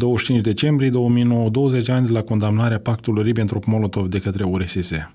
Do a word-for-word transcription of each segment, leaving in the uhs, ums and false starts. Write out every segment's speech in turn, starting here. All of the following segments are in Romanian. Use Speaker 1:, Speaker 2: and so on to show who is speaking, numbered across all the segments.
Speaker 1: douăzeci și cinci decembrie două mii nouă, douăzeci ani de la condamnarea pactului Ribbentrop-Molotov de către U R S S.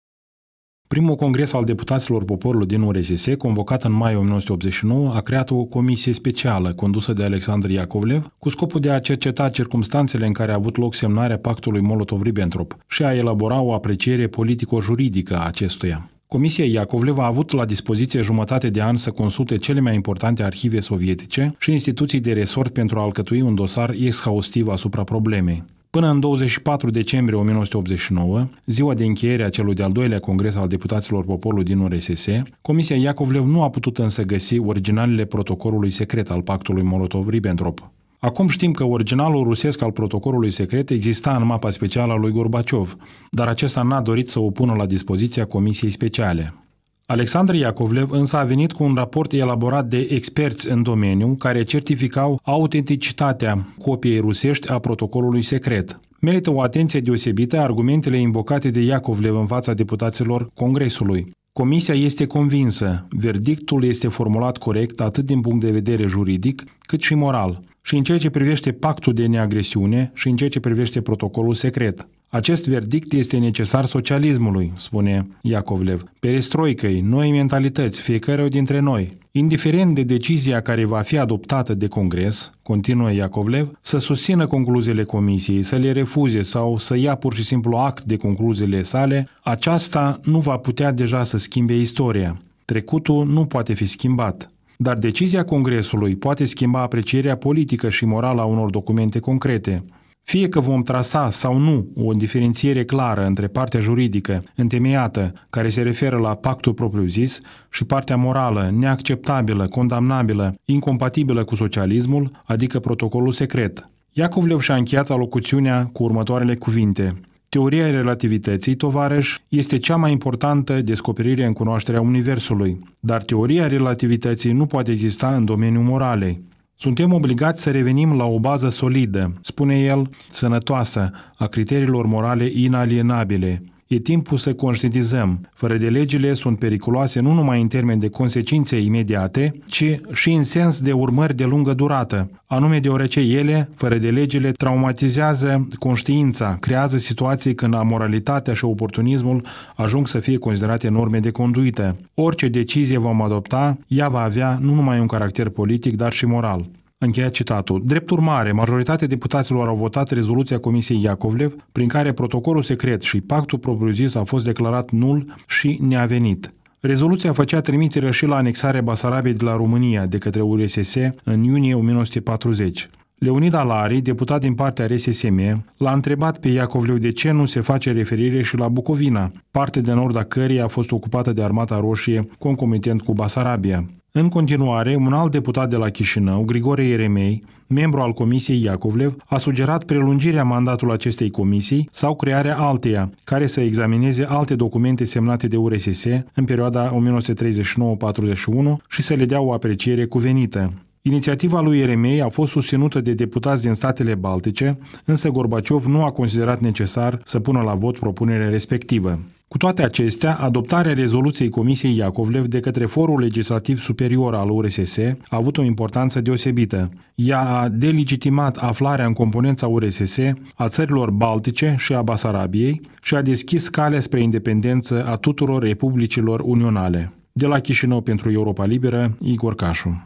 Speaker 1: Primul congres al deputaților poporului din U R S S, convocat în mai o mie nouă sute optzeci și nouă, a creat o comisie specială condusă de Alexandru Iacovlev cu scopul de a cerceta circumstanțele în care a avut loc semnarea pactului Molotov-Ribbentrop și a elabora o apreciere politico-juridică a acestuia. Comisia Iacovlev a avut la dispoziție jumătate de an să consulte cele mai importante arhive sovietice și instituții de resort pentru a alcătui un dosar exhaustiv asupra problemei. Până în douăzeci și patru decembrie o mie nouă sute optzeci și nouă, ziua de încheiere a celui de-al doilea congres al deputaților poporului din U R S S, Comisia Iacovlev nu a putut însă găsi originalele protocolului secret al pactului Molotov-Ribbentrop. Acum știm că originalul rusesc al protocolului secret exista în mapa specială a lui Gorbaciov, dar acesta n-a dorit să o pună la dispoziția Comisiei Speciale. Alexandru Iacovlev însă a venit cu un raport elaborat de experți în domeniu care certificau autenticitatea copiei rusești a protocolului secret. Merită o atenție deosebită argumentele invocate de Iacovlev în fața deputaților Congresului. Comisia este convinsă, verdictul este formulat corect atât din punct de vedere juridic cât și moral, și în ceea ce privește pactul de neagresiune și în ceea ce privește protocolul secret. Acest verdict este necesar socialismului, spune Iacovlev, perestroicăi, noi mentalități, fiecare dintre noi. Indiferent de decizia care va fi adoptată de Congres, continuă Iacovlev, să susțină concluziile Comisiei, să le refuze sau să ia pur și simplu act de concluziile sale, aceasta nu va putea deja să schimbe istoria. Trecutul nu poate fi schimbat. Dar decizia Congresului poate schimba aprecierea politică și morală a unor documente concrete. Fie că vom trasa sau nu o diferențiere clară între partea juridică, întemeiată, care se referă la pactul propriu-zis, și partea morală, neacceptabilă, condamnabilă, incompatibilă cu socialismul, adică protocolul secret. Iacovlev și-a încheiat alocuțiunea cu următoarele cuvinte. Teoria relativității, tovarăș, este cea mai importantă descoperire în cunoașterea Universului, dar teoria relativității nu poate exista în domeniul moralei. Suntem obligați să revenim la o bază solidă, spune el, sănătoasă, a criteriilor morale inalienabile. E timpul să conștientizăm. Fără de legile sunt periculoase nu numai în termeni de consecințe imediate, ci și în sens de urmări de lungă durată, anume deoarece ele, fără de legile, traumatizează conștiința, creează situații când amoralitatea și oportunismul ajung să fie considerate norme de conduită. Orice decizie vom adopta, ea va avea nu numai un caracter politic, dar și moral. Încheiat citatul. Drept urmare, majoritatea deputaților au votat rezoluția Comisiei Iacovlev, prin care protocolul secret și pactul propriu-zis a fost declarat nul și neavenit. Rezoluția făcea trimitere și la anexarea Basarabiei de la România de către U R S S în iunie o mie nouă sute patruzeci. Leonid Alari, deputat din partea R S S M, l-a întrebat pe Iacovlev de ce nu se face referire și la Bucovina, parte de nord a căreia a fost ocupată de Armata Roșie concomitent cu Basarabia. În continuare, un alt deputat de la Chișinău, Grigore Ieremei, membru al Comisiei Iacovlev, a sugerat prelungirea mandatului acestei comisii sau crearea alteia, care să examineze alte documente semnate de U R S S în perioada o mie nouă sute treizeci și nouă patruzeci și unu și să le dea o apreciere cuvenită. Inițiativa lui Ieremei a fost susținută de deputați din statele Baltice, însă Gorbaciov nu a considerat necesar să pună la vot propunerea respectivă. Cu toate acestea, adoptarea rezoluției Comisiei Iacovlev de către Forul Legislativ Superior al U R S S a avut o importanță deosebită. Ea a delegitimat aflarea în componența U R S S a țărilor Baltice și a Basarabiei și a deschis calea spre independență a tuturor republicilor unionale. De la Chișinău pentru Europa Liberă, Igor Cașu.